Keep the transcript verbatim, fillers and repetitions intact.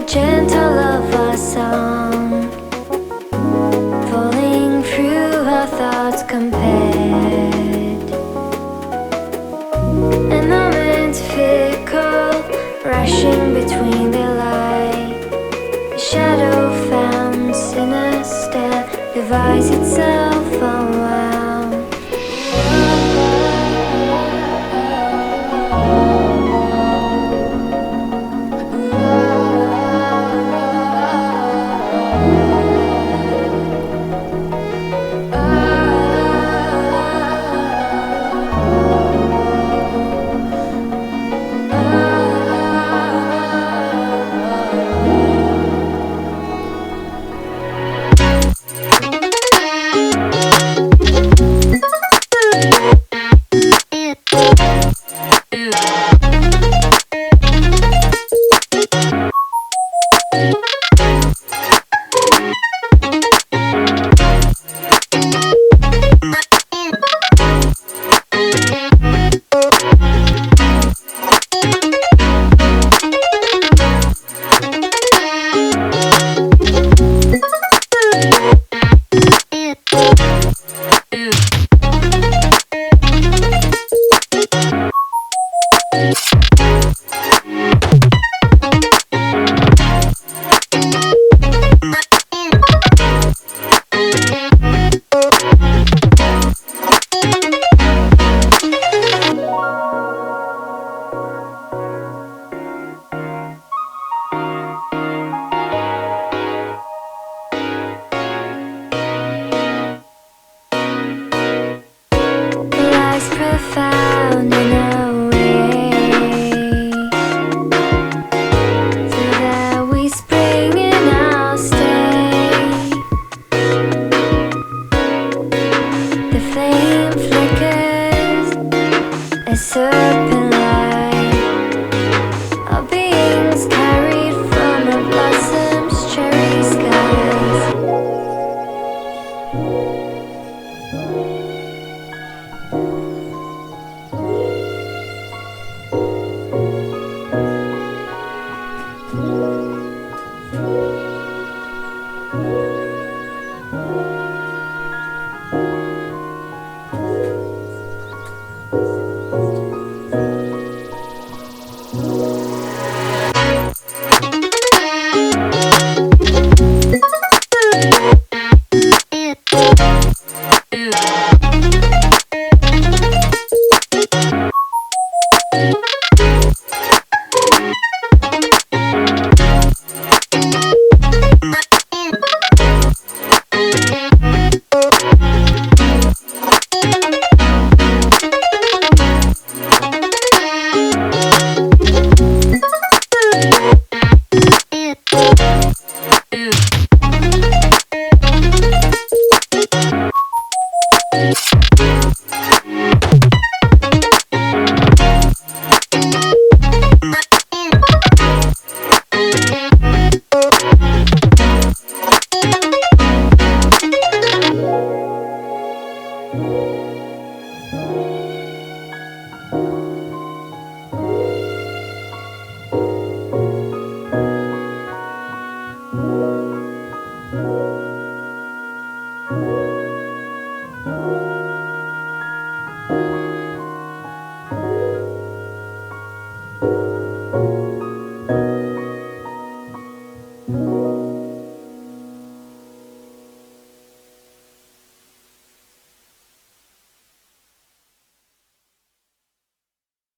the gentle lullaby song, falling through our thoughts compared. An moment fickle, rushing between the light. A shadow found sinister, divides itself unwound. Profound in a way, so that we spring in our stay. The flame flickers, a serpent light. Our beings carried from a blossom's cherry skies. Thank you.